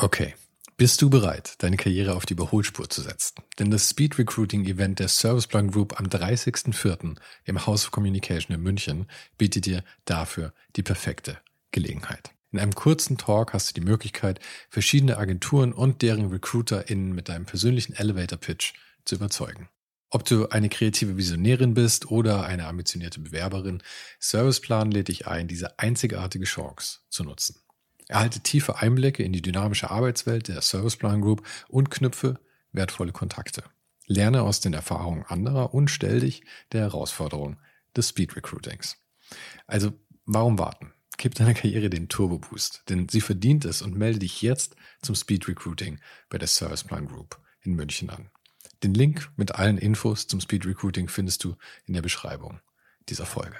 Okay, bist du bereit, deine Karriere auf die Überholspur zu setzen? Denn das Speed Recruiting Event der Serviceplan Group am 30.04. im House of Communication in München bietet dir dafür die perfekte Gelegenheit. In einem kurzen Talk hast du die Möglichkeit, verschiedene Agenturen und deren RecruiterInnen mit deinem persönlichen Elevator-Pitch zu überzeugen. Ob du eine kreative Visionärin bist oder eine ambitionierte Bewerberin, Serviceplan lädt dich ein, diese einzigartige Chance zu nutzen. Erhalte tiefe Einblicke in die dynamische Arbeitswelt der Serviceplan Group und knüpfe wertvolle Kontakte. Lerne aus den Erfahrungen anderer und stell dich der Herausforderung des Speed Recruitings. Also, warum warten? Gib deiner Karriere den Turbo-Boost, denn sie verdient es und melde dich jetzt zum Speed Recruiting bei der Serviceplan Group in München an. Den Link mit allen Infos zum Speed Recruiting findest du in der Beschreibung dieser Folge.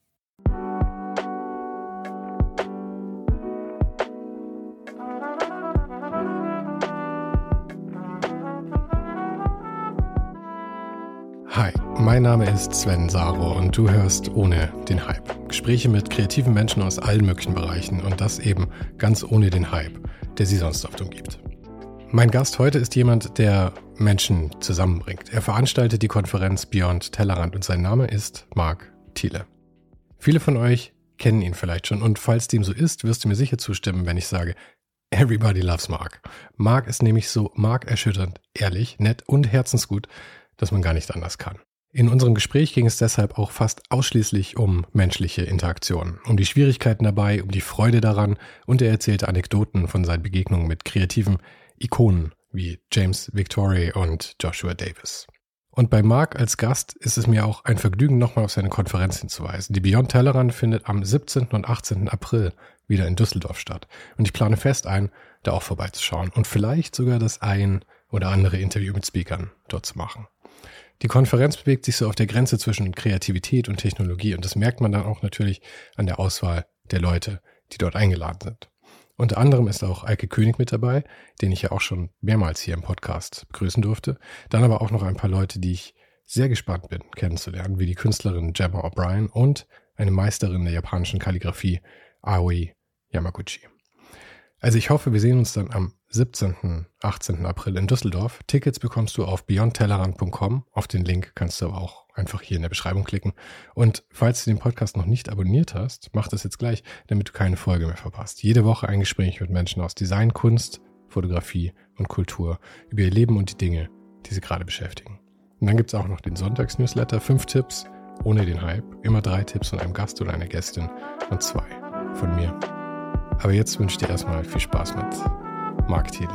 Hi, mein Name ist Sven Saro und du hörst Ohne den Hype. Gespräche mit kreativen Menschen aus allen möglichen Bereichen und das eben ganz ohne den Hype, der sie sonst oft umgibt. Mein Gast heute ist jemand, der Menschen zusammenbringt. Er veranstaltet die Konferenz Beyond Tellerrand und sein Name ist Mark Thiele. Viele von euch kennen ihn vielleicht schon und falls dem so ist, wirst du mir sicher zustimmen, wenn ich sage, everybody loves Mark. Mark ist nämlich so markerschütternd, ehrlich, nett und herzensgut, dass man gar nicht anders kann. In unserem Gespräch ging es deshalb auch fast ausschließlich um menschliche Interaktionen, um die Schwierigkeiten dabei, um die Freude daran und er erzählte Anekdoten von seinen Begegnungen mit kreativen Ikonen wie James Victory und Joshua Davis. Und bei Mark als Gast ist es mir auch ein Vergnügen, nochmal auf seine Konferenz hinzuweisen. Die Beyond Tellerrand findet am 17. und 18. April wieder in Düsseldorf statt. Und ich plane fest ein, da auch vorbeizuschauen und vielleicht sogar das ein oder andere Interview mit Speakern dort zu machen. Die Konferenz bewegt sich so auf der Grenze zwischen Kreativität und Technologie und das merkt man dann auch natürlich an der Auswahl der Leute, die dort eingeladen sind. Unter anderem ist auch Eike König mit dabei, den ich ja auch schon mehrmals hier im Podcast begrüßen durfte. Dann aber auch noch ein paar Leute, die ich sehr gespannt bin, kennenzulernen, wie die Künstlerin Gemma O'Brien und eine Meisterin der japanischen Kalligrafie, Aoi Yamaguchi. Also ich hoffe, wir sehen uns dann am 17. 18. April in Düsseldorf. Tickets bekommst du auf beyondtellerrand.com. Auf den Link kannst du aber auch einfach hier in der Beschreibung klicken. Und falls du den Podcast noch nicht abonniert hast, mach das jetzt gleich, damit du keine Folge mehr verpasst. Jede Woche ein Gespräch mit Menschen aus Design, Kunst, Fotografie und Kultur über ihr Leben und die Dinge, die sie gerade beschäftigen. Und dann gibt es auch noch den Sonntagsnewsletter, 5 Tipps ohne den Hype. Immer 3 Tipps von einem Gast oder einer Gästin und 2 von mir. Aber jetzt wünsche ich dir erstmal viel Spaß mit Mark Thiele.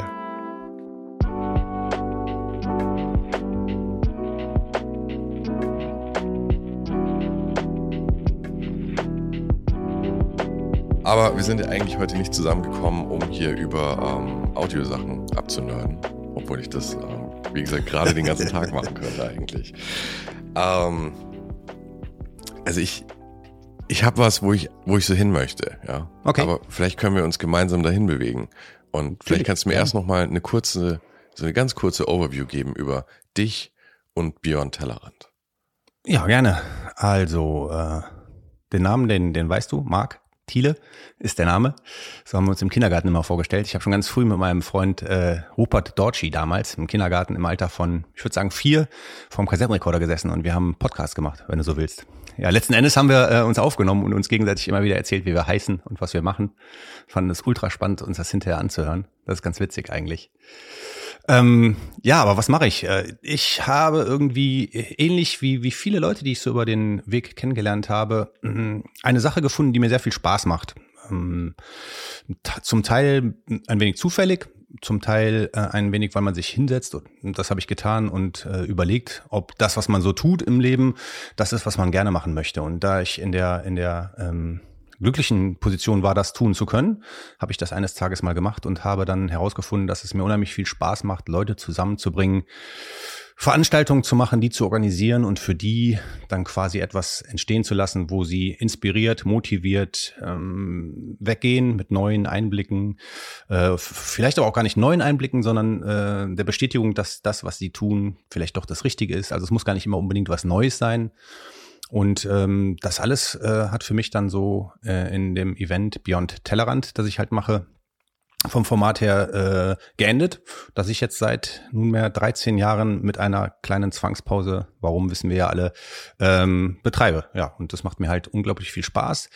Aber wir sind ja eigentlich heute nicht zusammengekommen, um hier über Audiosachen abzunörden. Obwohl ich das, wie gesagt, gerade den ganzen Tag machen könnte eigentlich. Also ich habe was, wo ich so hin möchte, ja. Okay. Aber vielleicht können wir uns gemeinsam dahin bewegen. Und vielleicht kannst du mir erst noch mal eine ganz kurze Overview geben über dich und Beyond Tellerrand. Ja, gerne. Also, den Namen, den weißt du, Mark Thiele ist der Name. So haben wir uns im Kindergarten immer vorgestellt. Ich habe schon ganz früh mit meinem Freund Rupert Dorci damals im Kindergarten im Alter von, ich würde sagen 4, vorm Kassettenrekorder gesessen und wir haben einen Podcast gemacht, wenn du so willst. Ja, letzten Endes haben wir uns aufgenommen und uns gegenseitig immer wieder erzählt, wie wir heißen und was wir machen. Fanden es ultra spannend, uns das hinterher anzuhören. Das ist ganz witzig eigentlich. Ja, aber was mache ich? Ich habe irgendwie, ähnlich wie viele Leute, die ich so über den Weg kennengelernt habe, eine Sache gefunden, die mir sehr viel Spaß macht. Zum Teil ein wenig zufällig, zum Teil ein wenig, weil man sich hinsetzt und das habe ich getan und überlegt, ob das, was man so tut im Leben, das ist, was man gerne machen möchte. Und da ich in der glücklichen Position war, das tun zu können, habe ich das eines Tages mal gemacht und habe dann herausgefunden, dass es mir unheimlich viel Spaß macht, Leute zusammenzubringen, Veranstaltungen zu machen, die zu organisieren und für die dann quasi etwas entstehen zu lassen, wo sie inspiriert, motiviert weggehen mit neuen Einblicken, vielleicht aber auch gar nicht neuen Einblicken, sondern der Bestätigung, dass das, was sie tun, vielleicht doch das Richtige ist. Also es muss gar nicht immer unbedingt was Neues sein. Und das alles hat für mich dann so in dem Event Beyond Tellerrand, das ich halt mache, vom Format her geendet, dass ich jetzt seit nunmehr 13 Jahren mit einer kleinen Zwangspause, warum wissen wir ja alle, betreibe. Ja, und das macht mir halt unglaublich viel Spaß.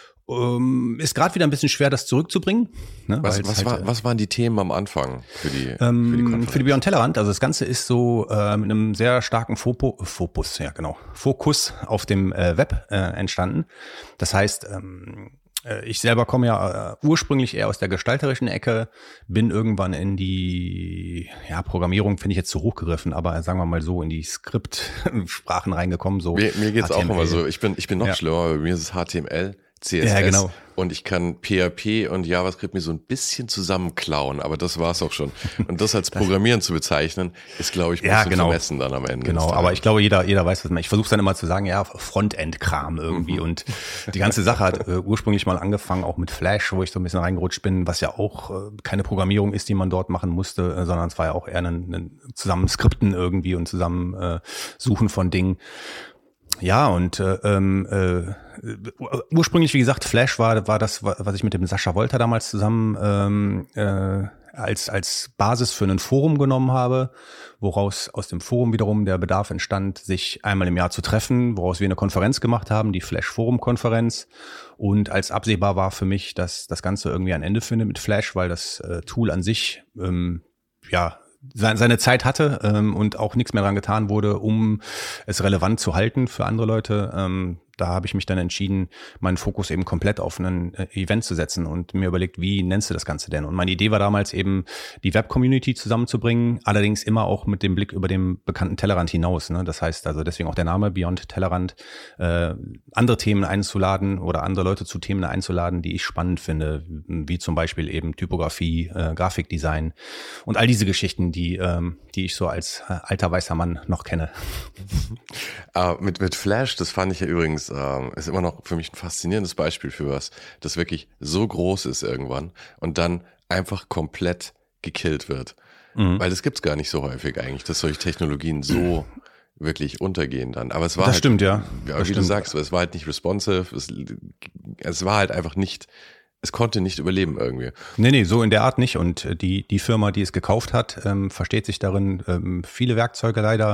Ist gerade wieder ein bisschen schwer, das zurückzubringen. Ne? Was waren die Themen am Anfang für die Konferenz? Für die Beyond Tellerrand. Also das Ganze ist so mit einem sehr starken Fokus auf dem Web entstanden. Das heißt, ich selber komme ja ursprünglich eher aus der gestalterischen Ecke, bin irgendwann in die Programmierung, finde ich jetzt zu hochgegriffen, aber sagen wir mal so in die Skriptsprachen reingekommen. So mir geht's HTML. Auch immer so. Ich bin noch schlimmer. Bei mir ist es HTML, CSS und ich kann PHP und JavaScript mir so ein bisschen zusammenklauen, aber das war's auch schon. Und das als Programmieren zu bezeichnen, ist, glaube ich, ein bisschen vermessen dann am Ende. Genau, aber ich glaube, jeder weiß, was man. Ich versuche dann immer zu sagen, Frontend-Kram irgendwie. Und die ganze Sache hat ursprünglich mal angefangen, auch mit Flash, wo ich so ein bisschen reingerutscht bin, was ja auch keine Programmierung ist, die man dort machen musste, sondern es war ja auch eher ein Zusammenskripten irgendwie und zusammen Suchen von Dingen. Ja, und ursprünglich, wie gesagt, Flash war das, was ich mit dem Sascha Wolter damals zusammen als Basis für ein Forum genommen habe, woraus aus dem Forum wiederum der Bedarf entstand, sich einmal im Jahr zu treffen, woraus wir eine Konferenz gemacht haben, die Flash Forum Konferenz. Und als absehbar war für mich, dass das Ganze irgendwie ein Ende findet mit Flash, weil das Tool an sich seine Zeit hatte und auch nichts mehr dran getan wurde, um es relevant zu halten für andere Leute. Da habe ich mich dann entschieden, meinen Fokus eben komplett auf ein Event zu setzen und mir überlegt, wie nennst du das Ganze denn? Und meine Idee war damals eben, die Web-Community zusammenzubringen, allerdings immer auch mit dem Blick über den bekannten Tellerrand hinaus. Ne? Das heißt also deswegen auch der Name Beyond Tellerrand, andere Themen einzuladen oder andere Leute zu Themen einzuladen, die ich spannend finde, wie zum Beispiel eben Typografie, Grafikdesign und all diese Geschichten, die ich so als alter weißer Mann noch kenne. Mit Flash, das fand ich ja übrigens, ist immer noch für mich ein faszinierendes Beispiel für was, das wirklich so groß ist irgendwann und dann einfach komplett gekillt wird. Weil das gibt's gar nicht so häufig eigentlich, dass solche Technologien so wirklich untergehen dann. Aber es war das stimmt, ja. Wie du sagst, es war halt nicht responsive, es war halt einfach nicht, es konnte nicht überleben irgendwie. Nee, so in der Art nicht. Und die Firma, die es gekauft hat, versteht sich darin, viele Werkzeuge leider,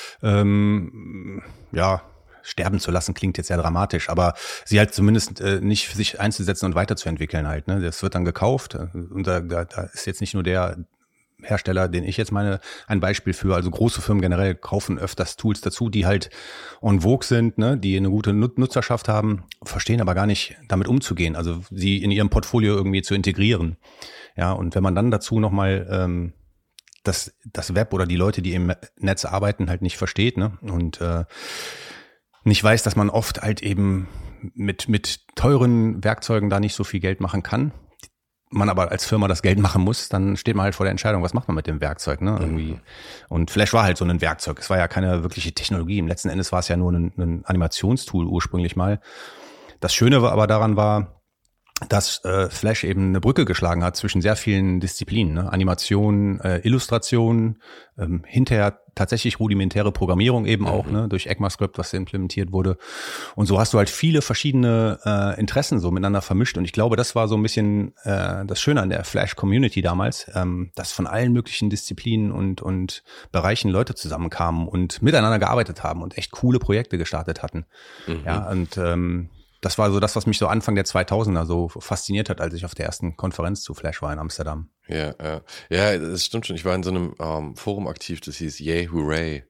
sterben zu lassen, klingt jetzt sehr dramatisch, aber sie halt zumindest nicht für sich einzusetzen und weiterzuentwickeln halt. Ne? Das wird dann gekauft und da ist jetzt nicht nur der Hersteller, den ich jetzt meine, ein Beispiel für. Also große Firmen generell kaufen öfters Tools dazu, die halt en vogue sind, ne, die eine gute Nutzerschaft haben, verstehen aber gar nicht, damit umzugehen, also sie in ihrem Portfolio irgendwie zu integrieren. Ja, und wenn man dann dazu nochmal das Web oder die Leute, die im Netz arbeiten, halt nicht versteht, ne, und nicht weiß, dass man oft halt eben mit teuren Werkzeugen da nicht so viel Geld machen kann, man aber als Firma das Geld machen muss, dann steht man halt vor der Entscheidung, was macht man mit dem Werkzeug, ne, irgendwie. Und Flash war halt so ein Werkzeug. Es war ja keine wirkliche Technologie. Im letzten Endes war es ja nur ein Animationstool ursprünglich mal. Das Schöne aber daran war, dass Flash eben eine Brücke geschlagen hat zwischen sehr vielen Disziplinen, ne? Animation, Illustration, hinterher tatsächlich rudimentäre Programmierung eben auch, ne, durch ECMAScript, was implementiert wurde. Und so hast du halt viele verschiedene Interessen so miteinander vermischt. Und ich glaube, das war so ein bisschen das Schöne an der Flash-Community damals, dass von allen möglichen Disziplinen und Bereichen Leute zusammenkamen und miteinander gearbeitet haben und echt coole Projekte gestartet hatten. Ja, und das war so das, was mich so Anfang der 2000er so fasziniert hat, als ich auf der ersten Konferenz zu Flash war in Amsterdam. Ja, das stimmt schon. Ich war in so einem Forum aktiv, das hieß Yay Hooray.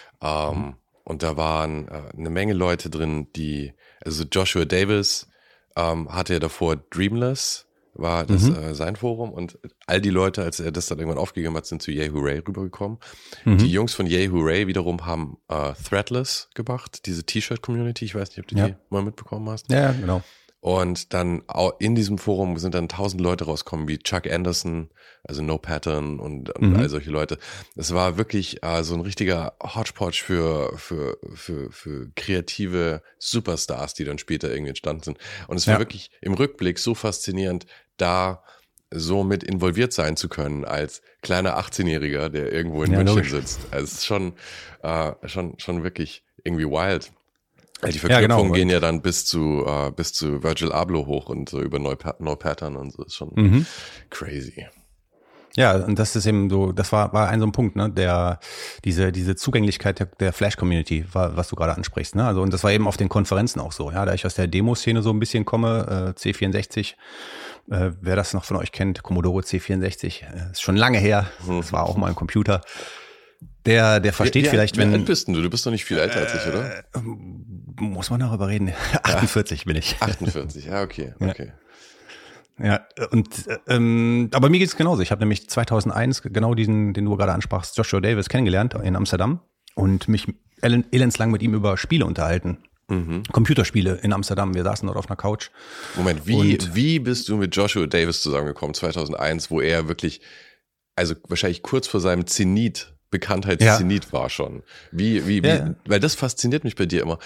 Und da waren eine Menge Leute drin, also Joshua Davis hatte ja davor Dreamless, war das sein Forum, und all die Leute, als er das dann irgendwann aufgegeben hat, sind zu Yay Hooray rübergekommen. Die Jungs von Yay Hooray wiederum haben Threadless gemacht, diese T-Shirt-Community. Ich weiß nicht, ob du die mal mitbekommen hast. Ja, genau. Und dann in diesem Forum sind dann 1000 Leute rausgekommen, wie Chuck Anderson, also No Pattern und all solche Leute. Es war wirklich so ein richtiger Hodgepodge für kreative Superstars, die dann später irgendwie entstanden sind. Und es war wirklich im Rückblick so faszinierend, da so mit involviert sein zu können als kleiner 18-Jähriger, der irgendwo in München sitzt. Also es ist schon wirklich irgendwie wild. Die Verknüpfungen gehen ja dann bis zu Virgil Abloh hoch und so über No Pattern und so, ist schon crazy. Ja, und das ist eben so, das war so ein Punkt, ne, diese Zugänglichkeit der Flash-Community, was du gerade ansprichst, ne, also, und das war eben auf den Konferenzen auch so, ja, da ich aus der Demo-Szene so ein bisschen komme, C64, wer das noch von euch kennt, Commodore C64, ist schon lange her, das war auch mal ein Computer, der versteht vielleicht, wenn... Wie alt bist du? Du bist doch nicht viel älter als ich, oder? Muss man darüber reden, 48 bin ich. 48, ja, okay. Ja, und aber mir geht's genauso. Ich habe nämlich 2001 genau diesen, den du gerade ansprachst, Joshua Davis kennengelernt in Amsterdam und mich elendslang mit ihm über Spiele unterhalten. Computerspiele in Amsterdam. Wir saßen dort auf einer Couch. Moment, wie bist du mit Joshua Davis zusammengekommen 2001, wo er wirklich, also wahrscheinlich kurz vor seinem Zenit, Bekanntheitszenit war schon. Wie, weil das fasziniert mich bei dir immer.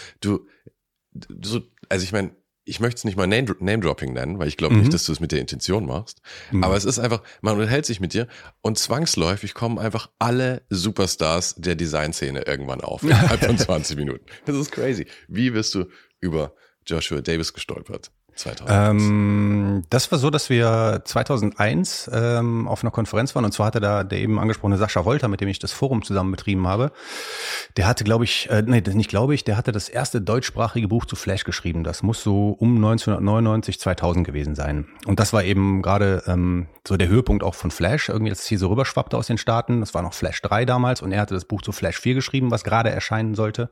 Also ich meine, ich möchte es nicht mal Name-Dropping nennen, weil ich glaube nicht, dass du es mit der Intention machst. Aber es ist einfach, man unterhält sich mit dir und zwangsläufig kommen einfach alle Superstars der Designszene irgendwann auf. Innerhalb von 20 Minuten. Das ist crazy. Wie bist du über Joshua Davis gestolpert? 2001. Das war so, dass wir 2001 auf einer Konferenz waren und zwar hatte da der eben angesprochene Sascha Wolter, mit dem ich das Forum zusammen betrieben habe, der hatte, der hatte das erste deutschsprachige Buch zu Flash geschrieben. Das muss so um 1999, 2000 gewesen sein. Und das war eben gerade so der Höhepunkt auch von Flash, irgendwie als es hier so rüberschwappte aus den Staaten. Das war noch Flash 3 damals und er hatte das Buch zu Flash 4 geschrieben, was gerade erscheinen sollte.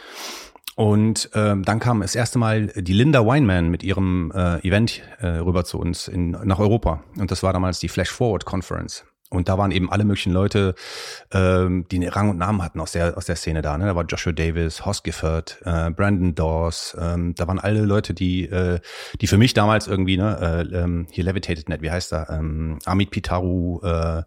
Und dann kam das erste Mal die Linda Weinman mit ihrem Event rüber zu uns nach Europa. Und das war damals die Flash Forward Conference. Und da waren eben alle möglichen Leute, die einen Rang und Namen hatten aus der Szene da. Ne? Da war Joshua Davis, Hoss Gifford, Brandon Dawes. Da waren alle Leute, die für mich damals irgendwie, ne, hier Levitated Net, wie heißt er? Amit Pitaru,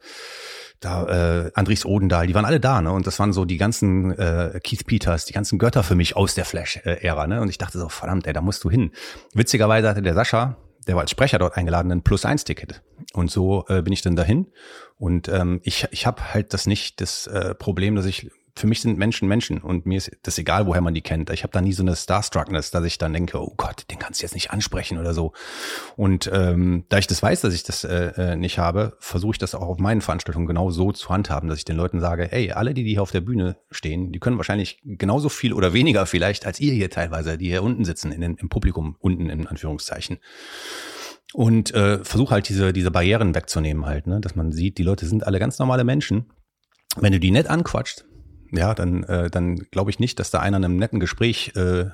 Andries Odendahl, die waren alle da, ne? Und das waren so die ganzen Keith Peters, die ganzen Götter für mich aus der Flash-Ära, ne? Und ich dachte so, verdammt, da musst du hin. Witzigerweise hatte der Sascha, der war als Sprecher dort eingeladen, ein Plus-1-Ticket. Und so bin ich dann dahin. Und ich habe halt das Problem, dass für mich sind Menschen und mir ist das egal, woher man die kennt. Ich habe da nie so eine Starstruckness, dass ich dann denke, oh Gott, den kannst du jetzt nicht ansprechen oder so. Und da ich das weiß, dass ich das nicht habe, versuche ich das auch auf meinen Veranstaltungen genau so zu handhaben, dass ich den Leuten sage, ey, alle, die hier auf der Bühne stehen, die können wahrscheinlich genauso viel oder weniger vielleicht als ihr hier teilweise, die hier unten sitzen, im Publikum, unten in Anführungszeichen. Und versuche halt diese Barrieren wegzunehmen halt, ne, dass man sieht, die Leute sind alle ganz normale Menschen. Wenn du die nett anquatscht, ja, dann glaube ich nicht, dass da einer in einem netten Gespräch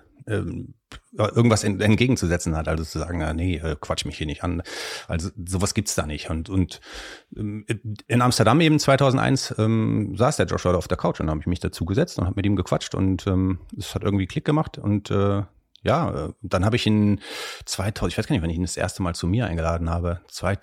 irgendwas entgegenzusetzen hat. Also zu sagen, nee, quatsch mich hier nicht an. Also sowas gibt's da nicht. Und in Amsterdam eben 2001 saß der Joshua auf der Couch und habe ich mich dazu gesetzt und habe mit ihm gequatscht und es hat irgendwie Klick gemacht und dann habe ich ihn ich weiß gar nicht, wann ich ihn das erste Mal zu mir eingeladen habe.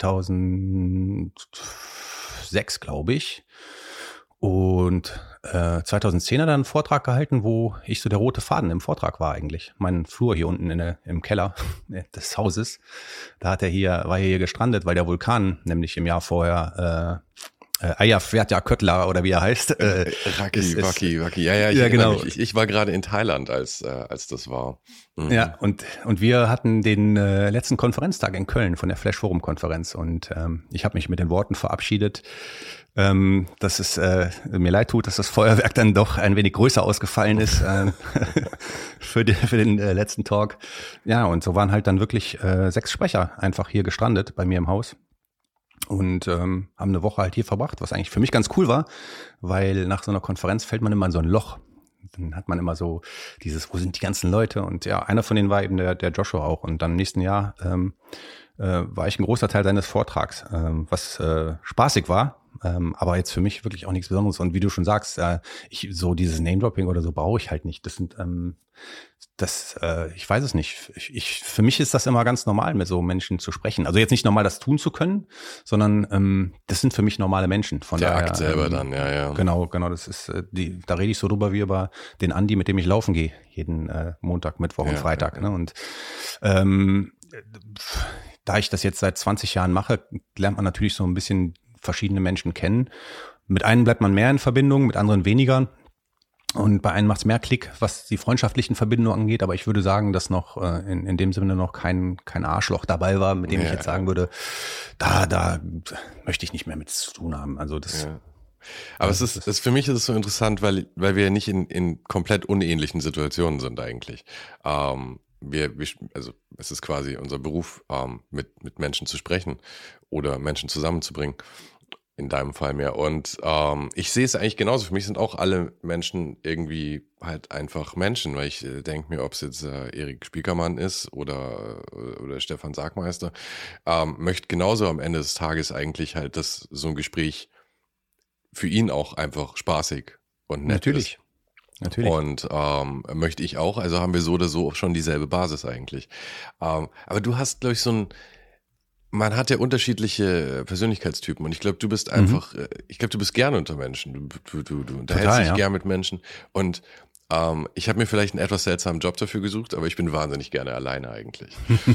2006, glaube ich. Und 2010 hat er einen Vortrag gehalten, wo ich so der rote Faden im Vortrag war eigentlich. Mein Flur hier unten im Keller des Hauses. War er hier gestrandet, weil der Vulkan nämlich im Jahr vorher Eyjafjallajökull oder wie er heißt. Waki. Ja, genau. Ich war gerade in Thailand, als das war. Mhm. Ja, und wir hatten den letzten Konferenztag in Köln von der Flash Forum Konferenz und ich habe mich mit den Worten verabschiedet, dass es mir leid tut, dass das Feuerwerk dann doch ein wenig größer ausgefallen ist für den letzten Talk. Ja, und so waren halt dann wirklich 6 Sprecher einfach hier gestrandet bei mir im Haus. Und haben eine Woche halt hier verbracht, was eigentlich für mich ganz cool war, weil nach so einer Konferenz fällt man immer in so ein Loch. Dann hat man immer so wo sind die ganzen Leute? Und ja, einer von denen war eben der Joshua auch. Und dann im nächsten Jahr war ich ein großer Teil seines Vortrags, was spaßig war, aber jetzt für mich wirklich auch nichts Besonderes. Und wie du schon sagst, so dieses Name-Dropping oder so brauche ich halt nicht. Das sind ich weiß es nicht. Für mich ist das immer ganz normal, mit so Menschen zu sprechen. Also jetzt nicht normal, das tun zu können, sondern das sind für mich normale Menschen. Von der Akt selber dann, ja. Genau. Das ist da rede ich so drüber wie über den Andi, mit dem ich laufen gehe, jeden Montag, Mittwoch und Freitag. Ja. Ne? Und da ich das jetzt seit 20 Jahren mache, lernt man natürlich so ein bisschen verschiedene Menschen kennen. Mit einen bleibt man mehr in Verbindung, mit anderen weniger. Und bei einem macht es mehr Klick, was die freundschaftlichen Verbindungen angeht. Aber ich würde sagen, dass noch in dem Sinne noch kein Arschloch dabei war, mit dem ich jetzt sagen würde, da möchte ich nicht mehr mit zu tun haben. Also das. Ja. Aber für mich ist es so interessant, weil wir ja nicht in komplett unähnlichen Situationen sind eigentlich. Also es ist quasi unser Beruf, mit Menschen zu sprechen oder Menschen zusammenzubringen. In deinem Fall mehr. Und ich sehe es eigentlich genauso. Für mich sind auch alle Menschen irgendwie halt einfach Menschen, weil ich denke mir, ob es jetzt Erik Spiekermann ist oder Stefan Sargmeister, möchte genauso am Ende des Tages eigentlich halt, dass so ein Gespräch für ihn auch einfach spaßig und nett ist. Natürlich. Und möchte ich auch, also haben wir so oder so schon dieselbe Basis eigentlich. Aber du hast, glaube ich, man hat ja unterschiedliche Persönlichkeitstypen und ich glaube, du bist einfach, du bist gerne unter Menschen. Du unterhältst dich gern mit Menschen und ich habe mir vielleicht einen etwas seltsamen Job dafür gesucht, aber ich bin wahnsinnig gerne alleine eigentlich.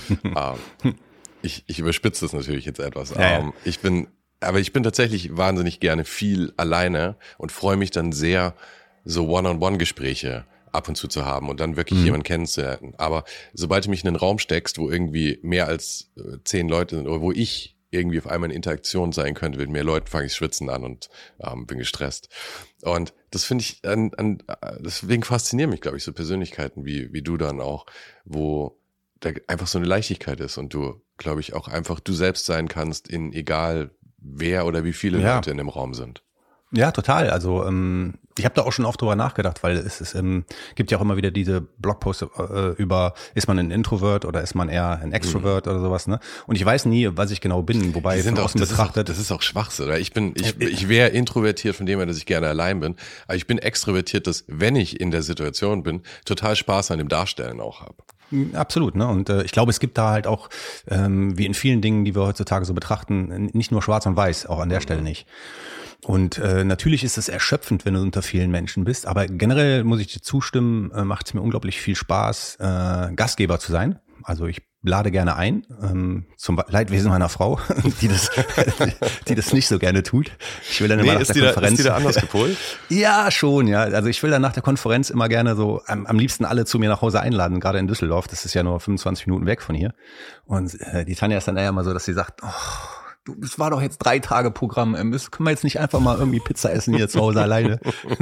Ich überspitze das natürlich jetzt etwas. Ja. Ich bin tatsächlich wahnsinnig gerne viel alleine und freue mich dann sehr, so One-on-One-Gespräche ab und zu haben und dann wirklich jemanden kennenzulernen. Aber sobald du mich in einen Raum steckst, wo irgendwie mehr als 10 Leute sind oder wo ich irgendwie auf einmal in Interaktion sein könnte mit mehr Leuten, fange ich schwitzen an und bin gestresst. Und das finde ich, deswegen faszinieren mich, glaube ich, so Persönlichkeiten wie du dann auch, wo da einfach so eine Leichtigkeit ist und du, glaube ich, auch einfach du selbst sein kannst, in egal wer oder wie viele Leute in dem Raum sind. Ja, total. Also ich habe da auch schon oft drüber nachgedacht, weil es gibt ja auch immer wieder diese Blogposts über, ist man ein Introvert oder ist man eher ein Extrovert oder sowas, ne? Und ich weiß nie, was ich genau bin, wobei von außen betrachtet. Das ist auch Schwachsinn, oder? Ich wäre introvertiert von dem her, dass ich gerne allein bin, aber ich bin extrovertiert, dass, wenn ich in der Situation bin, total Spaß an dem Darstellen auch habe. Absolut, ne? Und ich glaube, es gibt da halt auch, wie in vielen Dingen, die wir heutzutage so betrachten, nicht nur schwarz und weiß, auch an der Stelle nicht. Und natürlich ist es erschöpfend, wenn du unter vielen Menschen bist, aber generell muss ich dir zustimmen, macht es mir unglaublich viel Spaß, Gastgeber zu sein. Also ich lade gerne ein, zum Leidwesen meiner Frau, die das nicht so gerne tut. Ich will dann immer nach der Konferenz. Ist die da anders gepolt? Ja, schon, ja. Also ich will dann nach der Konferenz immer gerne so am liebsten alle zu mir nach Hause einladen, gerade in Düsseldorf. Das ist ja nur 25 Minuten weg von hier. Und die Tanja ist dann eher mal so, dass sie sagt, es war doch jetzt 3 Tage Programm. Können wir jetzt nicht einfach mal irgendwie Pizza essen hier zu Hause alleine?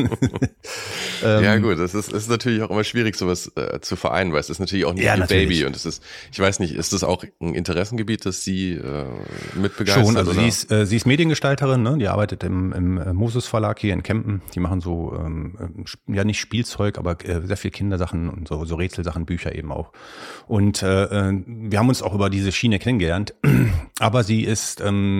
Ja gut, es ist natürlich auch immer schwierig, sowas zu vereinen, weil es ist natürlich auch nicht ihr Baby und es ist, ich weiß nicht, ist das auch ein Interessengebiet, das sie mitbegeistert? Schon, also sie ist Mediengestalterin, ne? Die arbeitet im Moses Verlag hier in Kempen. Die machen so, ja nicht Spielzeug, aber sehr viel Kindersachen und so Rätselsachen, Bücher eben auch. Und wir haben uns auch über diese Schiene kennengelernt, aber sie ist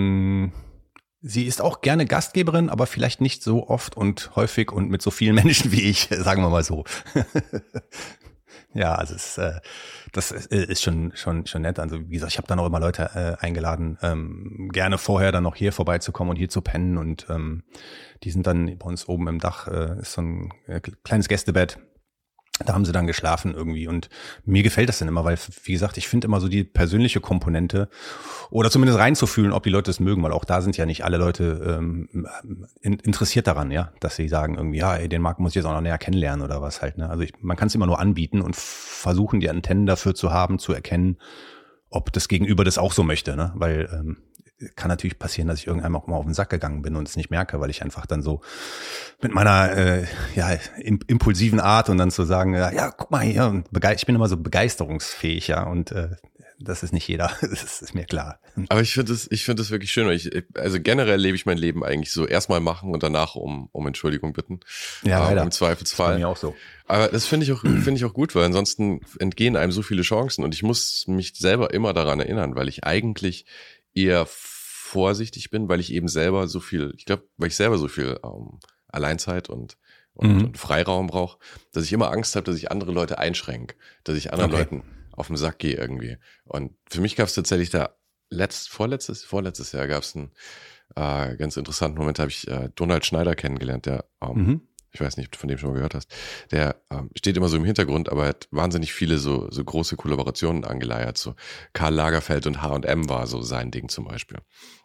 auch gerne Gastgeberin, aber vielleicht nicht so oft und häufig und mit so vielen Menschen wie ich, sagen wir mal so. Ja, also das ist schon nett. Also wie gesagt, ich habe dann auch immer Leute eingeladen, gerne vorher dann noch hier vorbeizukommen und hier zu pennen. Und die sind dann bei uns oben im Dach, ist so ein kleines Gästebett. Da haben sie dann geschlafen irgendwie und mir gefällt das dann immer, weil, wie gesagt, ich finde immer so die persönliche Komponente oder zumindest reinzufühlen, ob die Leute es mögen, weil auch da sind ja nicht alle Leute interessiert daran, ja, dass sie sagen irgendwie, ja, ey, den Markt muss ich jetzt auch noch näher kennenlernen oder was halt, ne? Also man kann es immer nur anbieten und versuchen, die Antennen dafür zu haben, zu erkennen, ob das Gegenüber das auch so möchte, ne? Weil kann natürlich passieren, dass ich irgendwann auch mal auf den Sack gegangen bin und es nicht merke, weil ich einfach dann so mit meiner impulsiven Art und dann zu sagen, ja, guck mal hier, und ich bin immer so begeisterungsfähig, ja, und das ist nicht jeder, das ist mir klar. Aber ich finde das wirklich schön, weil also generell lebe ich mein Leben eigentlich so erstmal machen und danach um Entschuldigung bitten. Ja, leider. Im Zweifelsfall. Das ist bei mir auch so. Aber das finde ich auch gut, weil ansonsten entgehen einem so viele Chancen und ich muss mich selber immer daran erinnern, weil ich eigentlich eher vorsichtig bin, weil ich eben selber so viel, weil ich selber so viel Alleinzeit und Freiraum brauche, dass ich immer Angst habe, dass ich andere Leute einschränke, dass ich anderen Leuten auf den Sack gehe irgendwie. Und für mich gab es tatsächlich vorletztes Jahr gab es einen ganz interessanten Moment, da habe ich Donald Schneider kennengelernt, der ich weiß nicht, ob du von dem schon mal gehört hast, der steht immer so im Hintergrund, aber hat wahnsinnig viele so große Kollaborationen angeleiert, so Karl Lagerfeld und H&M war so sein Ding zum Beispiel.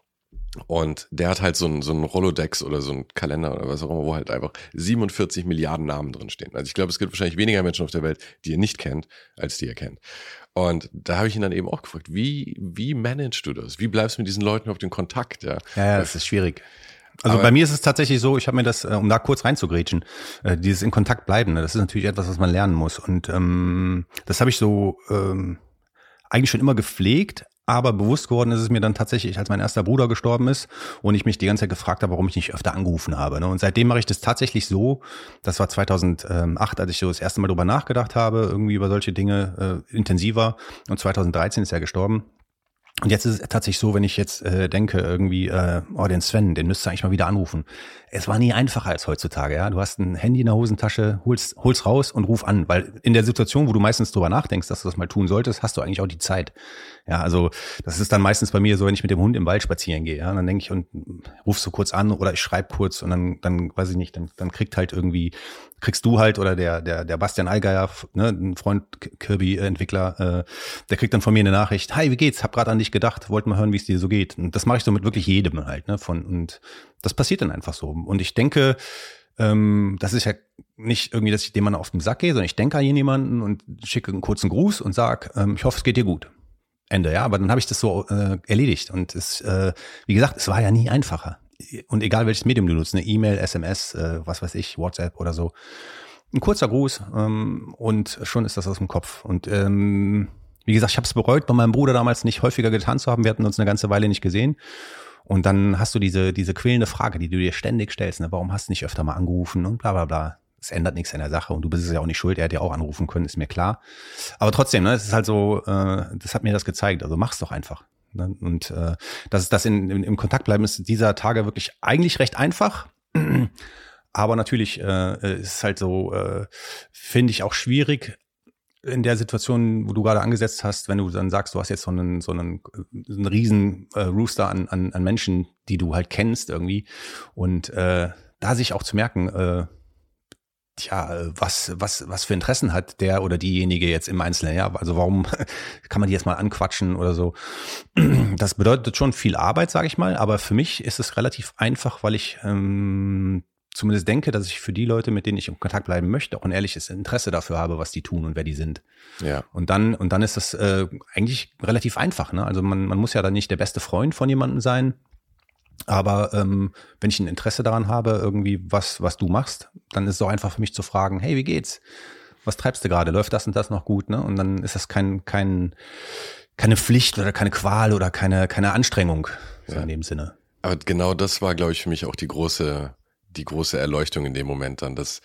Und der hat halt so ein Rolodex oder so ein Kalender oder was auch immer, wo halt einfach 47 Milliarden Namen drin stehen. Also ich glaube, es gibt wahrscheinlich weniger Menschen auf der Welt, die ihr nicht kennt, als die ihr kennt. Und da habe ich ihn dann eben auch gefragt, wie managst du das? Wie bleibst du mit diesen Leuten auf den Kontakt? Ja, das ist schwierig. Also bei mir ist es tatsächlich so, ich habe mir das, um da kurz reinzugrätschen, dieses in Kontakt bleiben, das ist natürlich etwas, was man lernen muss. Und das habe ich so eigentlich schon immer gepflegt, aber bewusst geworden ist es mir dann tatsächlich, als mein erster Bruder gestorben ist und ich mich die ganze Zeit gefragt habe, warum ich nicht öfter angerufen habe. Ne? Und seitdem mache ich das tatsächlich so, das war 2008, als ich so das erste Mal drüber nachgedacht habe, irgendwie über solche Dinge intensiver, und 2013 ist er gestorben. Und jetzt ist es tatsächlich so, wenn ich jetzt denke, irgendwie, den Sven, den müsstest du eigentlich mal wieder anrufen. Es war nie einfacher als heutzutage, ja. Du hast ein Handy in der Hosentasche, hol's raus und ruf an, weil in der Situation, wo du meistens drüber nachdenkst, dass du das mal tun solltest, hast du eigentlich auch die Zeit. Ja, also das ist dann meistens bei mir so, wenn ich mit dem Hund im Wald spazieren gehe, ja, dann denke ich und rufst du kurz an oder ich schreibe kurz und dann weiß ich nicht, dann kriegst du halt oder der Bastian Allgeier, ne, ein Freund, Kirby-Entwickler, der kriegt dann von mir eine Nachricht: Hi, wie geht's? Hab gerade an dich gedacht, wollte mal hören, wie es dir so geht. Und das mache ich so mit wirklich jedem halt, ne, und das passiert dann einfach so. Und ich denke, das ist ja nicht irgendwie, dass ich dem Mann auf den Sack gehe, sondern ich denke an jemanden und schicke einen kurzen Gruß und sag, ich hoffe, es geht dir gut. Ende, ja, aber dann habe ich das so erledigt. Und es, wie gesagt, es war ja nie einfacher. Und egal welches Medium du nutzt, eine E-Mail, SMS, was weiß ich, WhatsApp oder so, ein kurzer Gruß und schon ist das aus dem Kopf. Und wie gesagt, ich habe es bereut, bei meinem Bruder damals nicht häufiger getan zu haben. Wir hatten uns eine ganze Weile nicht gesehen. Und dann hast du diese quälende Frage, die du dir ständig stellst, ne? Warum hast du nicht öfter mal angerufen und bla bla bla. Es ändert nichts an der Sache und du bist es ja auch nicht schuld. Er hätte ja auch anrufen können, ist mir klar. Aber trotzdem, ne, es ist halt so, das hat mir das gezeigt. Also mach's doch einfach. Ne? Und das im Kontakt bleiben ist dieser Tage wirklich eigentlich recht einfach. Aber natürlich ist es halt so, finde ich auch schwierig in der Situation, wo du gerade angesetzt hast, wenn du dann sagst, du hast jetzt so einen riesen Rooster an Menschen, die du halt kennst irgendwie. Und da sich auch zu merken, was für Interessen hat der oder diejenige jetzt im Einzelnen, ja, also warum kann man die jetzt mal anquatschen oder so. Das bedeutet schon viel Arbeit, sage ich mal, aber für mich ist es relativ einfach, weil ich zumindest denke, dass ich für die Leute, mit denen ich in Kontakt bleiben möchte, auch ein ehrliches Interesse dafür habe, was die tun und wer die sind. Ja. Und dann ist das eigentlich relativ einfach, ne? Also man muss ja dann nicht der beste Freund von jemandem sein. Aber wenn ich ein Interesse daran habe, irgendwie was du machst, dann ist es auch einfach für mich zu fragen, hey, wie geht's? Was treibst du gerade? Läuft das und das noch gut? Ne? Und dann ist das keine Pflicht oder keine Qual oder keine Anstrengung, so in dem Sinne. Aber genau das war, glaube ich, für mich auch die große Erleuchtung in dem Moment dann, dass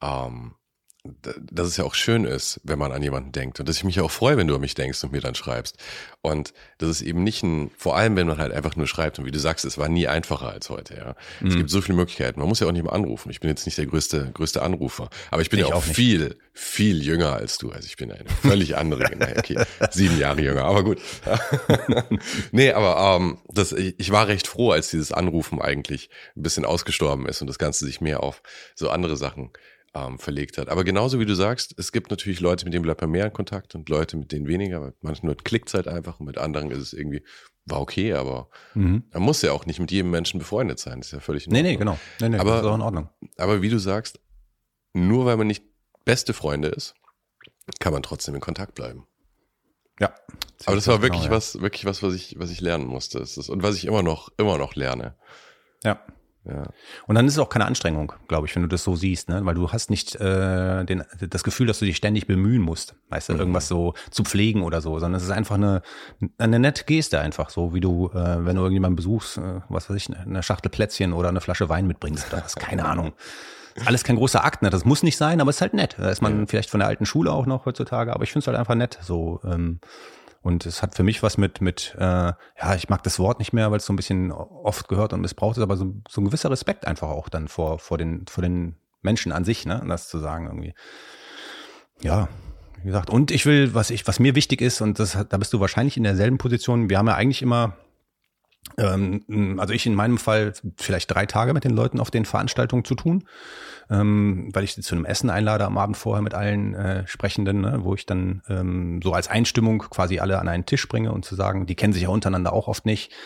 es ja auch schön ist, wenn man an jemanden denkt und dass ich mich auch freue, wenn du an mich denkst und mir dann schreibst. Und das ist eben nicht vor allem, wenn man halt einfach nur schreibt und wie du sagst, es war nie einfacher als heute, ja. Es gibt so viele Möglichkeiten. Man muss ja auch nicht mal anrufen. Ich bin jetzt nicht der größte Anrufer, aber ich bin ja auch viel, viel jünger als du. Also ich bin eine völlig andere, okay, 7 Jahre jünger, aber gut. Nee, aber ich war recht froh, als dieses Anrufen eigentlich ein bisschen ausgestorben ist und das Ganze sich mehr auf so andere Sachen verlegt hat. Aber genauso wie du sagst, es gibt natürlich Leute, mit denen bleibt man mehr in Kontakt und Leute, mit denen weniger. Weil manchmal klickt es halt einfach und mit anderen ist es irgendwie, war okay, aber man muss ja auch nicht mit jedem Menschen befreundet sein. Das ist ja völlig in Ordnung. Nee, genau. Nee, aber, das ist auch in Ordnung. Aber wie du sagst, nur weil man nicht beste Freunde ist, kann man trotzdem in Kontakt bleiben. Ja. Aber das war wirklich was, was ich lernen musste. Und was ich immer noch lerne. Ja. Ja. Und dann ist es auch keine Anstrengung, glaube ich, wenn du das so siehst, ne? Weil du hast nicht das Gefühl, dass du dich ständig bemühen musst, weißt du, irgendwas so zu pflegen oder so, sondern es ist einfach eine nette Geste einfach so, wie du, wenn du irgendjemanden besuchst, was weiß ich, eine Schachtel Plätzchen oder eine Flasche Wein mitbringst oder was, keine Ahnung. Alles kein großer Akt, ne? Das muss nicht sein, aber es ist halt nett. Da ist man vielleicht von der alten Schule auch noch heutzutage, aber ich finde es halt einfach nett, so. Und es hat für mich was mit ich mag das Wort nicht mehr, weil es so ein bisschen oft gehört und missbraucht ist, aber so ein gewisser Respekt einfach auch dann vor den Menschen an sich, ne, das zu sagen irgendwie. Ja, wie gesagt. Und ich will, was mir wichtig ist, und da bist du wahrscheinlich in derselben Position, wir haben ja eigentlich immer, also ich in meinem Fall vielleicht 3 Tage mit den Leuten auf den Veranstaltungen zu tun, weil ich sie zu einem Essen einlade am Abend vorher mit allen Sprechenden, ne, wo ich dann so als Einstimmung quasi alle an einen Tisch bringe und zu sagen, die kennen sich ja untereinander auch oft nicht.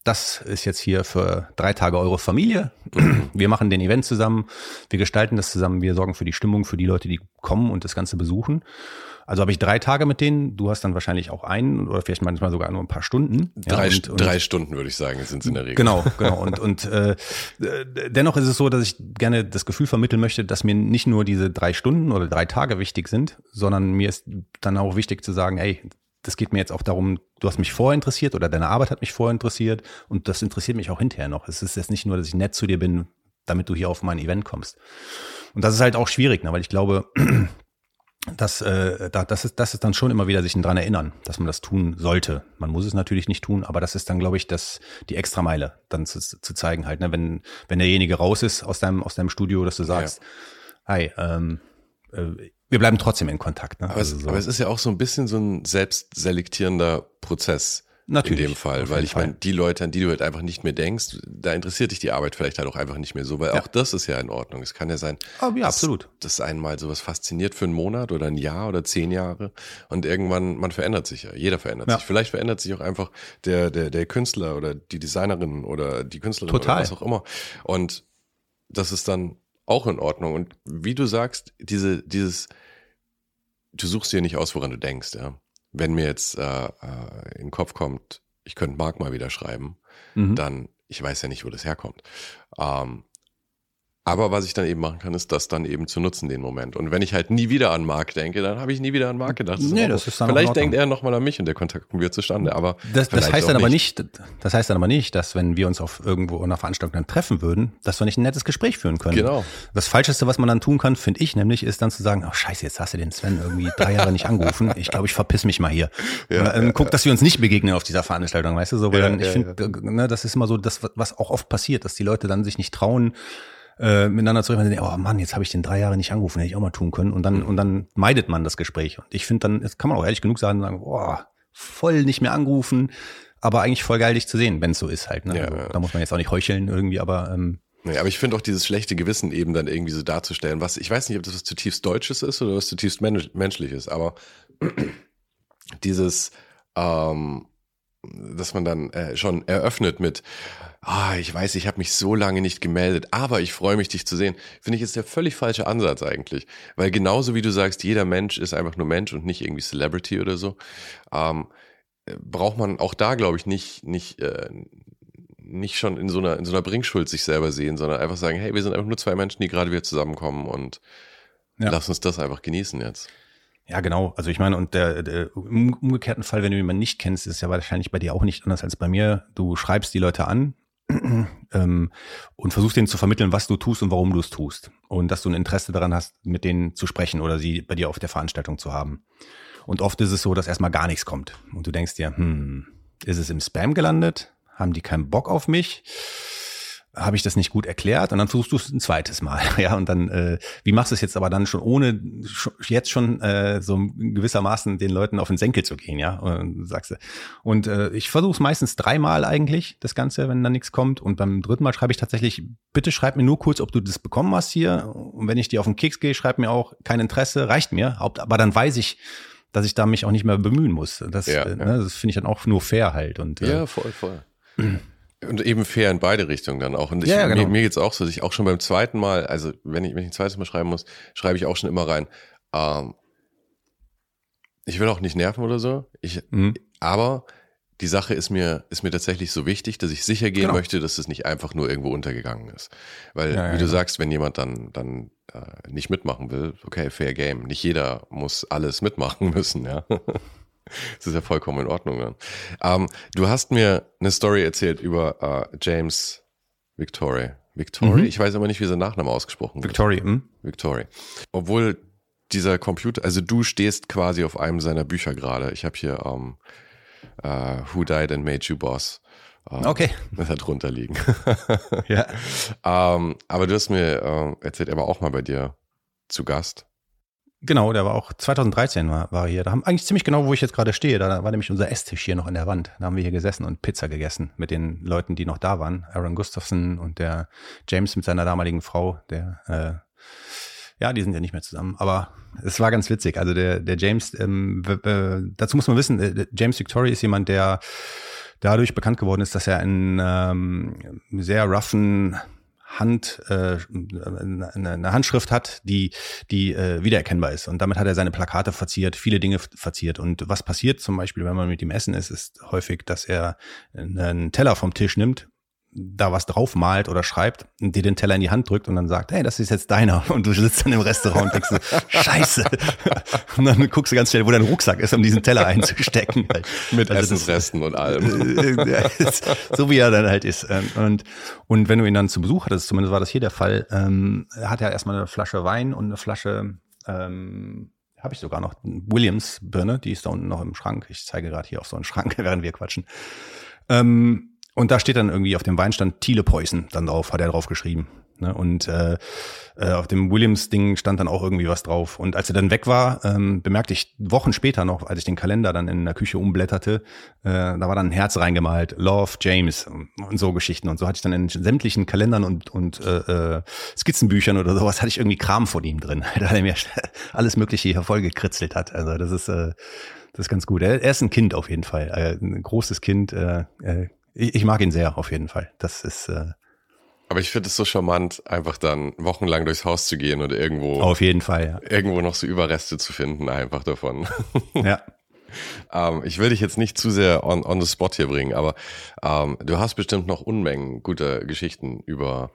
das ist jetzt hier für 3 Tage eure Familie. Wir machen den Event zusammen, wir gestalten das zusammen, wir sorgen für die Stimmung, für die Leute, die kommen und das Ganze besuchen. Also habe ich 3 Tage mit denen, du hast dann wahrscheinlich auch einen oder vielleicht manchmal sogar nur ein paar Stunden. Drei Stunden würde ich sagen, sind es in der Regel. Genau. Und dennoch ist es so, dass ich gerne das Gefühl vermitteln möchte, dass mir nicht nur diese 3 Stunden oder 3 Tage wichtig sind, sondern mir ist dann auch wichtig zu sagen, hey, das geht mir jetzt auch darum, du hast mich vorher interessiert oder deine Arbeit hat mich vorher interessiert und das interessiert mich auch hinterher noch. Es ist jetzt nicht nur, dass ich nett zu dir bin, damit du hier auf mein Event kommst. Und das ist halt auch schwierig, ne, weil ich glaube, das ist dann schon immer wieder sich dran erinnern, dass man das tun sollte. Man muss es natürlich nicht tun, aber das ist dann, glaube ich, die Extrameile dann zu zeigen halt, ne, wenn derjenige raus ist aus deinem Studio, dass du sagst, hey, wir bleiben trotzdem in Kontakt. Ne? Aber es ist ja auch so ein bisschen so ein selbstselektierender Prozess. Natürlich. In dem Fall, weil ich meine, die Leute, an die du halt einfach nicht mehr denkst, da interessiert dich die Arbeit vielleicht halt auch einfach nicht mehr so, weil auch das ist ja in Ordnung. Es kann ja sein, dass einen mal sowas fasziniert für einen Monat oder ein Jahr oder 10 Jahre und irgendwann, man verändert sich ja. Jeder verändert sich. Vielleicht verändert sich auch einfach der Künstler oder die Designerin oder die Künstlerin oder was auch immer. Und das ist dann auch in Ordnung. Und wie du sagst, du suchst dir nicht aus, woran du denkst, ja. Wenn mir jetzt in den Kopf kommt, ich könnte Marc mal wieder schreiben, dann, ich weiß ja nicht, wo das herkommt. Aber was ich dann eben machen kann, ist das dann eben zu nutzen, den Moment. Und wenn ich halt nie wieder an Marc denke, dann habe ich nie wieder an Marc gedacht. Das ist dann vielleicht denkt er nochmal an mich und der Kontakt kommt wieder zustande. Aber das heißt dann aber nicht, dass wenn wir uns auf irgendwo einer Veranstaltung dann treffen würden, dass wir nicht ein nettes Gespräch führen können. Genau. Das Falscheste, was man dann tun kann, finde ich nämlich, ist dann zu sagen, oh scheiße, jetzt hast du den Sven irgendwie 3 Jahre nicht angerufen. Ich glaube, ich verpiss mich mal hier. Guck, dass wir uns nicht begegnen auf dieser Veranstaltung, weißt du? So, weil ich finde, ne, das ist immer so das, was auch oft passiert, dass die Leute dann sich nicht trauen, miteinander zu reden, oh Mann, jetzt habe ich den 3 Jahre nicht angerufen, hätte ich auch mal tun können. Und dann meidet man das Gespräch. Und ich finde dann, das kann man auch ehrlich genug sagen, boah, voll nicht mehr angerufen, aber eigentlich voll geil, dich zu sehen, wenn es so ist halt. Ne? Also, da muss man jetzt auch nicht heucheln irgendwie, aber nee, aber ich finde auch dieses schlechte Gewissen eben dann irgendwie so darzustellen, was, ich weiß nicht, ob das was zutiefst Deutsches ist oder was zutiefst Menschliches, aber dieses, dass man dann schon eröffnet mit, ich weiß, ich habe mich so lange nicht gemeldet, aber ich freue mich, dich zu sehen, finde ich, ist der völlig falsche Ansatz eigentlich. Weil genauso wie du sagst, jeder Mensch ist einfach nur Mensch und nicht irgendwie Celebrity oder so, braucht man auch da, glaube ich, nicht schon in so einer Bringschuld sich selber sehen, sondern einfach sagen, hey, wir sind einfach nur 2 Menschen, die gerade wieder zusammenkommen und lass uns das einfach genießen jetzt. Ja, genau. Also ich meine, und der umgekehrten Fall, wenn du jemanden nicht kennst, ist ja wahrscheinlich bei dir auch nicht anders als bei mir. Du schreibst die Leute an und versuchst denen zu vermitteln, was du tust und warum du es tust. Und dass du ein Interesse daran hast, mit denen zu sprechen oder sie bei dir auf der Veranstaltung zu haben. Und oft ist es so, dass erstmal gar nichts kommt. Und du denkst dir, ist es im Spam gelandet? Haben die keinen Bock auf mich? Habe ich das nicht gut erklärt? Und dann versuchst du es ein zweites Mal. Ja, und dann, wie machst du es jetzt aber dann schon, ohne jetzt schon so gewissermaßen den Leuten auf den Senkel zu gehen, ja? Und sagst du. Und ich versuche es meistens 3 Mal eigentlich, das Ganze, wenn dann nichts kommt. Und beim 3. Mal schreibe ich tatsächlich, bitte schreib mir nur kurz, ob du das bekommen hast hier. Und wenn ich dir auf den Keks gehe, schreib mir auch kein Interesse, reicht mir. Aber dann weiß ich, dass ich da mich auch nicht mehr bemühen muss. Das finde ich dann auch nur fair halt. Und voll. Und eben fair in beide Richtungen dann auch. Und genau. Mir geht's auch so, dass ich auch schon beim 2. Mal, also wenn ich ein 2. Mal schreiben muss, schreibe ich auch schon immer rein. Ich will auch nicht nerven oder so. Aber die Sache ist mir tatsächlich so wichtig, dass ich sicher gehen möchte, dass es nicht einfach nur irgendwo untergegangen ist. Weil, wie du sagst, wenn jemand dann nicht mitmachen will, okay, fair game. Nicht jeder muss alles mitmachen müssen, ja. Das ist ja vollkommen in Ordnung dann. Du hast mir eine Story erzählt über James Victory. Ich weiß aber nicht, wie sein Nachname ausgesprochen wird. Victory. Obwohl dieser Computer, also du stehst quasi auf einem seiner Bücher gerade. Ich habe hier Who Died and Made You Boss. Okay. Das hat drunter liegen. Ja. Aber du hast mir erzählt, er war auch mal bei dir zu Gast. Genau, der war auch 2013 war er hier. Da haben eigentlich ziemlich genau, wo ich jetzt gerade stehe. Da war nämlich unser Esstisch hier noch an der Wand. Da haben wir hier gesessen und Pizza gegessen mit den Leuten, die noch da waren. Aaron Gustafson und der James mit seiner damaligen Frau. Die sind ja nicht mehr zusammen. Aber es war ganz witzig. Also der James, dazu muss man wissen, James Victory ist jemand, der dadurch bekannt geworden ist, dass er einen sehr roughen eine Handschrift hat, die wiedererkennbar ist. Und damit hat er seine Plakate verziert, viele Dinge verziert. Und was passiert zum Beispiel, wenn man mit ihm essen ist häufig, dass er einen Teller vom Tisch nimmt, da was drauf malt oder schreibt und dir den Teller in die Hand drückt und dann sagt, hey, das ist jetzt deiner. Und du sitzt dann im Restaurant und denkst so, Scheiße. Und dann guckst du ganz schnell, wo dein Rucksack ist, um diesen Teller einzustecken. Mit Essensresten und allem. So wie er dann halt ist. Und wenn du ihn dann zu Besuch hattest, zumindest war das hier der Fall, hat er erstmal eine Flasche Wein und eine Flasche, habe ich sogar noch, Williams Birne, die ist da unten noch im Schrank. Ich zeige gerade hier auf so einen Schrank, während wir quatschen. Und da steht dann irgendwie auf dem Weinstand Thiele Preußen dann drauf, hat er drauf geschrieben. Ne? Und auf dem Williams-Ding stand dann auch irgendwie was drauf. Und als er dann weg war, bemerkte ich Wochen später noch, als ich den Kalender dann in der Küche umblätterte, da war dann ein Herz reingemalt, Love, James und so Geschichten. Und so hatte ich dann in sämtlichen Kalendern und Skizzenbüchern oder sowas, hatte ich irgendwie Kram von ihm drin, da er mir alles Mögliche hervorgekritzelt hat. Also das ist ganz gut. Er ist ein Kind auf jeden Fall, ein großes Kind. Ich mag ihn sehr, auf jeden Fall. Das ist. Aber ich finde es so charmant, einfach dann wochenlang durchs Haus zu gehen und irgendwo. Auf jeden Fall, ja. Irgendwo noch so Überreste zu finden, einfach davon. Ja. Ich will dich jetzt nicht zu sehr on the spot hier bringen, aber du hast bestimmt noch Unmengen guter Geschichten über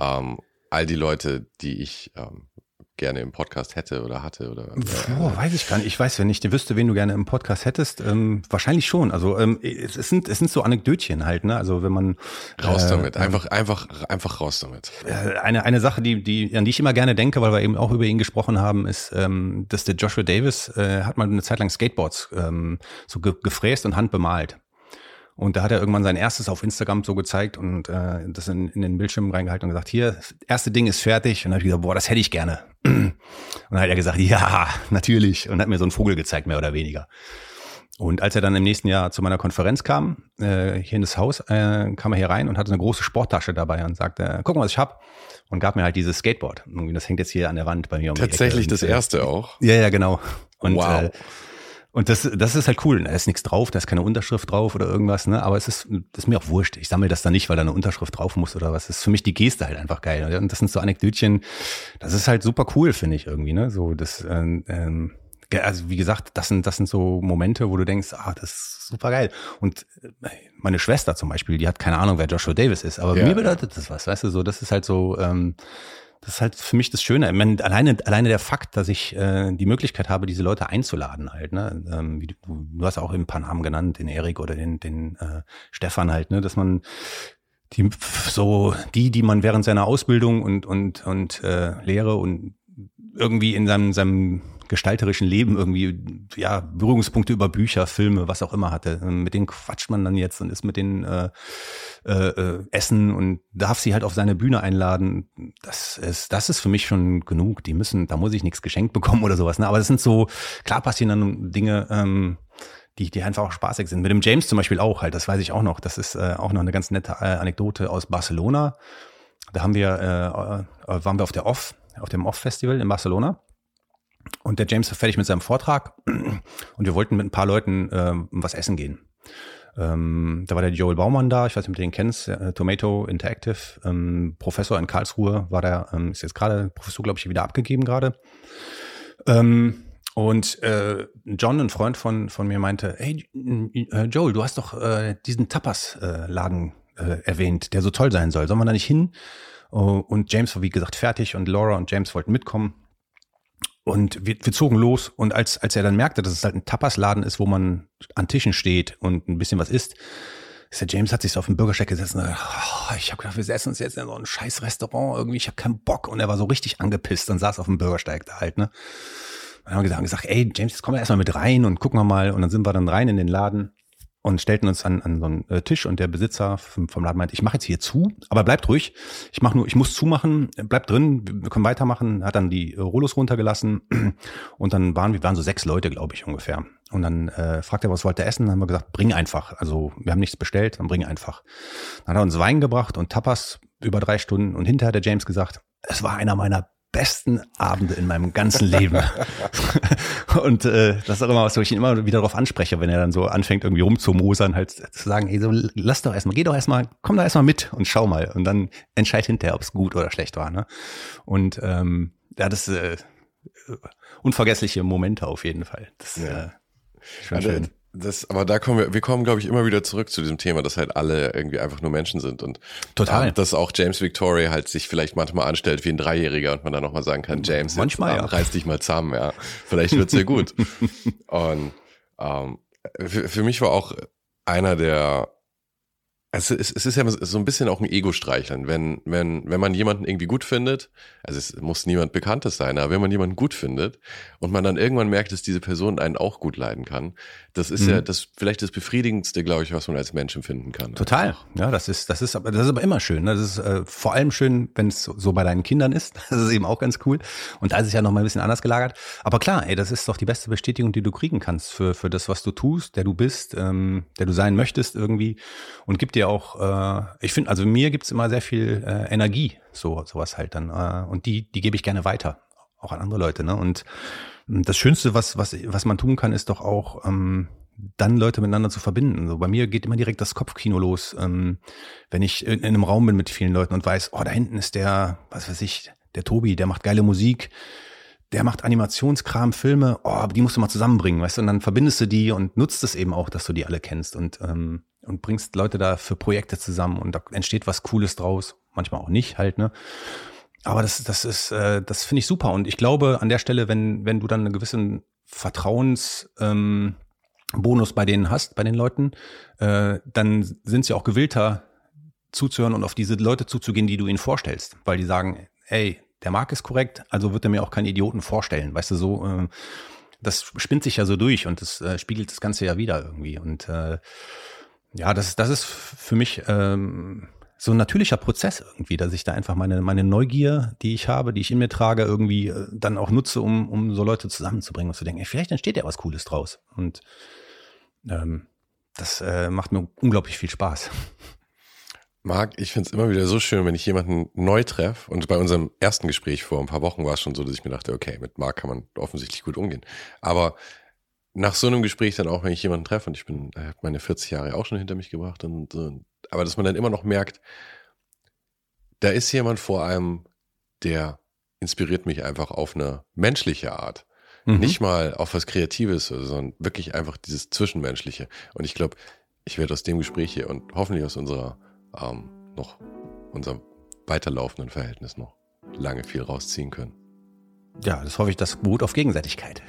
all die Leute, die ich gerne im Podcast hätte oder hatte oder. Weiß ich gar nicht. Ich weiß, wenn ich wüsste, wen du gerne im Podcast hättest, wahrscheinlich schon. Also es sind so Anekdötchen halt, ne? Also wenn man raus damit, einfach raus damit. Eine Sache, an die ich immer gerne denke, weil wir eben auch über ihn gesprochen haben, ist, dass der Joshua Davis hat mal eine Zeit lang Skateboards so gefräst und handbemalt. Und da hat er irgendwann sein erstes auf Instagram so gezeigt und das in den Bildschirm reingehalten und gesagt, hier, das erste Ding ist fertig. Und dann habe ich gesagt, boah, das hätte ich gerne. Und dann hat er gesagt, ja, natürlich. Und hat mir so einen Vogel gezeigt, mehr oder weniger. Und als er dann im nächsten Jahr zu meiner Konferenz kam, hier in das Haus, kam er hier rein und hatte eine große Sporttasche dabei und sagte, guck mal, was ich hab. Und gab mir halt dieses Skateboard. Und das hängt jetzt hier an der Wand bei mir. Tatsächlich das erste auch? Ja, genau. Und, wow. Und das ist halt cool. Da ist nichts drauf, da ist keine Unterschrift drauf oder irgendwas, ne? Aber das ist mir auch wurscht. Ich sammle das dann nicht, weil da eine Unterschrift drauf muss oder was. Das ist für mich die Geste halt einfach geil. Und das sind so Anekdötchen. Das ist halt super cool, finde ich irgendwie, ne? So das, also wie gesagt, das sind so Momente, wo du denkst, das ist super geil. Und meine Schwester zum Beispiel, die hat keine Ahnung, wer Joshua Davis ist, aber mir bedeutet das was, weißt du? So, das ist halt so. Das ist halt für mich das Schöne. Ich meine, alleine der Fakt, dass ich die Möglichkeit habe, diese Leute einzuladen halt, ne? Du hast auch eben ein paar Namen genannt, den Erik oder den Stefan halt, ne? Dass man die man während seiner Ausbildung und Lehre und irgendwie in seinem gestalterischen Leben irgendwie, ja, Berührungspunkte über Bücher, Filme, was auch immer hatte. Mit denen quatscht man dann jetzt und ist mit denen essen und darf sie halt auf seine Bühne einladen. Das ist für mich schon genug. Da muss ich nichts geschenkt bekommen oder sowas. Ne? Aber das sind so, klar passieren dann Dinge, die einfach auch spaßig sind. Mit dem James zum Beispiel auch halt, das weiß ich auch noch. Das ist auch noch eine ganz nette Anekdote aus Barcelona. Da waren wir auf dem Off-Festival in Barcelona. Und der James war fertig mit seinem Vortrag und wir wollten mit ein paar Leuten was essen gehen. Da war der Joel Baumann da, ich weiß nicht, ob du den kennst, Tomato Interactive, Professor in Karlsruhe, war der, ist jetzt gerade, Professor, glaube ich, wieder abgegeben gerade. Und John, ein Freund von mir, meinte, hey Joel, du hast doch diesen Tapas-Laden erwähnt, der so toll sein soll. Sollen wir da nicht hin? Und James war, wie gesagt, fertig und Laura und James wollten mitkommen. Und wir zogen los und als er dann merkte, dass es halt ein Tapasladen ist, wo man an Tischen steht und ein bisschen was isst, ist der James hat sich so auf den Bürgersteig gesetzt und ich habe gedacht, wir setzen uns jetzt in so ein scheiß Restaurant irgendwie, ich habe keinen Bock. Und er war so richtig angepisst und saß auf dem Bürgersteig da halt, ne. Und dann haben wir gesagt, ey James, jetzt kommen wir erstmal mit rein und gucken wir mal. Und dann sind wir dann rein in den Laden und stellten uns an so einen Tisch und der Besitzer vom Laden meinte, ich mache jetzt hier zu, aber bleibt ruhig, ich muss zumachen, bleibt drin, wir können weitermachen, hat dann die Rollos runtergelassen und dann waren wir so 6 Leute, glaube ich, ungefähr. Und dann fragte er, was wollt ihr essen? Dann haben wir gesagt, bring einfach, also wir haben nichts bestellt, dann bring einfach. Dann hat er uns Wein gebracht und Tapas über 3 Stunden und hinterher hat der James gesagt, es war einer meiner besten Abende in meinem ganzen Leben. Und das ist auch immer was, wo ich ihn immer wieder darauf anspreche, wenn er dann so anfängt, irgendwie rumzumosern, halt zu sagen, ey, so, lass doch erstmal, geh doch erstmal, komm da erstmal mit und schau mal. Und dann entscheid hinterher, ob es gut oder schlecht war. Ne? Und das unvergessliche Momente auf jeden Fall. Das schon schön. Aber da kommen wir kommen, glaube ich, immer wieder zurück zu diesem Thema, dass halt alle irgendwie einfach nur Menschen sind und total. Dass auch James Victoria halt sich vielleicht manchmal anstellt wie ein Dreijähriger und man dann nochmal sagen kann, James, manchmal, jetzt, reiß dich mal zusammen, ja. Vielleicht wird's ja gut. Und für mich war auch einer der, also es ist ja so ein bisschen auch ein Ego-Streicheln, wenn man jemanden irgendwie gut findet, also es muss niemand Bekanntes sein, aber wenn man jemanden gut findet und man dann irgendwann merkt, dass diese Person einen auch gut leiden kann, das ist ja das vielleicht das Befriedigendste, glaube ich, was man als Mensch empfinden kann. Total, ja, das ist aber immer schön. Das ist vor allem schön, wenn es so bei deinen Kindern ist. Das ist eben auch ganz cool. Und da ist es ja noch mal ein bisschen anders gelagert. Aber klar, ey, das ist doch die beste Bestätigung, die du kriegen kannst für das, was du tust, der du bist, der du sein möchtest irgendwie und gibt dir auch, ich finde, also mir gibt's immer sehr viel Energie, sowas halt dann. Und die gebe ich gerne weiter, auch an andere Leute. Ne? Und das Schönste, was man tun kann, ist doch auch, dann Leute miteinander zu verbinden. So bei mir geht immer direkt das Kopfkino los, wenn ich in einem Raum bin mit vielen Leuten und weiß, oh, da hinten ist der, was weiß ich, der Tobi, der macht geile Musik, der macht Animationskram, Filme, oh, die musst du mal zusammenbringen, weißt du, und dann verbindest du die und nutzt es eben auch, dass du die alle kennst und bringst Leute da für Projekte zusammen und da entsteht was Cooles draus, manchmal auch nicht halt, ne. Aber das finde ich super und ich glaube an der Stelle, wenn du dann einen gewissen Bonus bei denen hast, bei den Leuten, dann sind sie auch gewillter zuzuhören und auf diese Leute zuzugehen, die du ihnen vorstellst, weil die sagen, ey, der Marc ist korrekt, also wird er mir auch keinen Idioten vorstellen, weißt du, so, das spinnt sich ja so durch und das spiegelt das Ganze ja wieder irgendwie und ja, das ist für mich so ein natürlicher Prozess irgendwie, dass ich da einfach meine Neugier, die ich habe, die ich in mir trage, irgendwie dann auch nutze, um so Leute zusammenzubringen und zu denken, ey, vielleicht entsteht ja was Cooles draus. Und das macht mir unglaublich viel Spaß. Marc, ich find's immer wieder so schön, wenn ich jemanden neu treffe. Und bei unserem ersten Gespräch vor ein paar Wochen war es schon so, dass ich mir dachte, okay, mit Marc kann man offensichtlich gut umgehen. Aber nach so einem Gespräch dann auch, wenn ich jemanden treffe, und ich habe meine 40 Jahre auch schon hinter mich gebracht, aber dass man dann immer noch merkt, da ist jemand vor einem, der inspiriert mich einfach auf eine menschliche Art. Nicht mal auf was Kreatives, sondern wirklich einfach dieses Zwischenmenschliche. Und ich glaube, ich werde aus dem Gespräch hier und hoffentlich aus unserem weiterlaufenden Verhältnis noch lange viel rausziehen können. Ja, das hoffe ich, das beruht auf Gegenseitigkeit.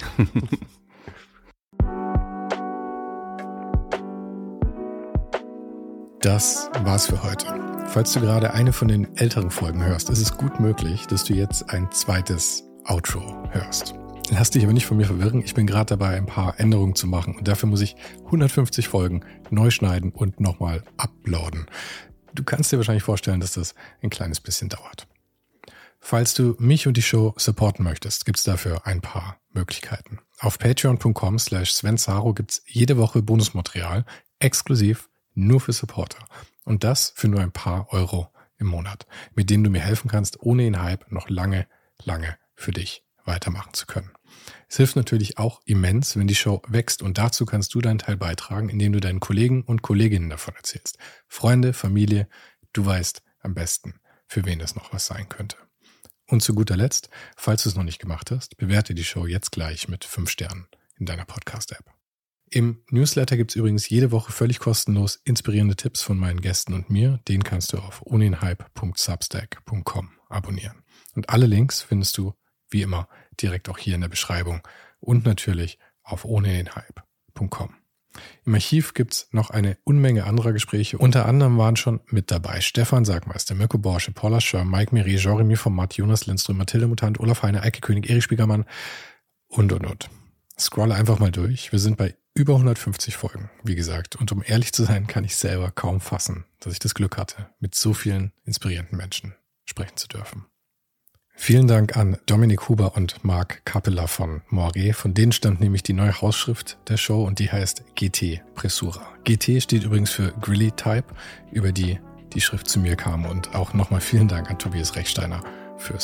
Das war's für heute. Falls du gerade eine von den älteren Folgen hörst, ist es gut möglich, dass du jetzt ein zweites Outro hörst. Lass dich aber nicht von mir verwirren, ich bin gerade dabei, ein paar Änderungen zu machen und dafür muss ich 150 Folgen neu schneiden und nochmal uploaden. Du kannst dir wahrscheinlich vorstellen, dass das ein kleines bisschen dauert. Falls du mich und die Show supporten möchtest, gibt's dafür ein paar Möglichkeiten. Auf patreon.com/Sven Saro gibt's jede Woche Bonusmaterial, exklusiv nur für Supporter. Und das für nur ein paar Euro im Monat, mit denen du mir helfen kannst, ohne den Hype noch lange, lange für dich weitermachen zu können. Es hilft natürlich auch immens, wenn die Show wächst und dazu kannst du deinen Teil beitragen, indem du deinen Kollegen und Kolleginnen davon erzählst. Freunde, Familie, du weißt am besten, für wen das noch was sein könnte. Und zu guter Letzt, falls du es noch nicht gemacht hast, bewerte die Show jetzt gleich mit 5 Sternen in deiner Podcast-App. Im Newsletter gibt's übrigens jede Woche völlig kostenlos inspirierende Tipps von meinen Gästen und mir. Den kannst du auf ohnenhype.substack.com abonnieren. Und alle Links findest du, wie immer, direkt auch hier in der Beschreibung und natürlich auf ohnenhype.com. Im Archiv gibt's noch eine Unmenge anderer Gespräche. Unter anderem waren schon mit dabei Stefan Sagmeister, Mirko Borsche, Paula Schör, Mike Miri, Jeremy Format, Jonas Lindström, Mathilde Mutant, Olaf Heine, Eike König, Erich Spiegermann und. Scrolle einfach mal durch. Wir sind bei über 150 Folgen, wie gesagt. Und um ehrlich zu sein, kann ich selber kaum fassen, dass ich das Glück hatte, mit so vielen inspirierenden Menschen sprechen zu dürfen. Vielen Dank an Dominik Huber und Marc Capella von Moiré. Von denen stammt nämlich die neue Hausschrift der Show und die heißt GT Pressura. GT steht übrigens für Grilly Type, über die Schrift zu mir kam. Und auch nochmal vielen Dank an Tobias Rechsteiner fürs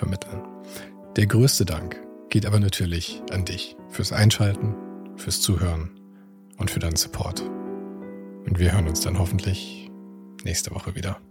vermitteln. Der größte Dank geht aber natürlich an dich fürs Einschalten, fürs Zuhören und für deinen Support. Und wir hören uns dann hoffentlich nächste Woche wieder.